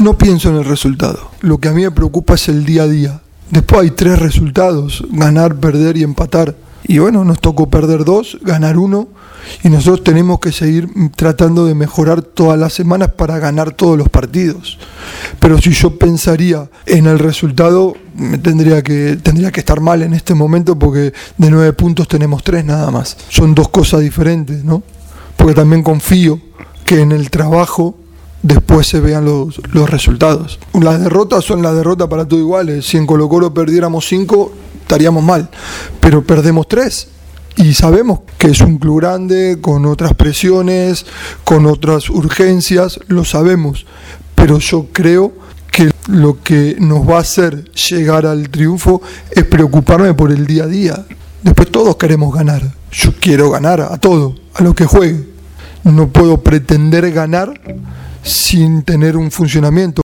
no pienso en el resultado. Lo que a mí me preocupa es el día a día. Después hay 3 resultados: ganar, perder y empatar. Y bueno, nos tocó perder 2, ganar 1, y nosotros tenemos que seguir tratando de mejorar todas las semanas para ganar todos los partidos. Pero si yo pensaría en el resultado, tendría que estar mal en este momento, porque de 9 puntos tenemos 3 nada más. Son 2 cosas diferentes, ¿no? Porque también confío que en el trabajo después se vean los resultados. Las derrotas son las derrotas para todo iguales. Si en Colo-Colo perdiéramos 5, estaríamos mal, pero perdemos 3 y sabemos que es un club grande, con otras presiones, con otras urgencias, lo sabemos, pero yo creo que lo que nos va a hacer llegar al triunfo es preocuparme por el día a día. Después todos queremos ganar, yo quiero ganar a todo, a lo que juegue. No puedo pretender ganar sin tener un funcionamiento.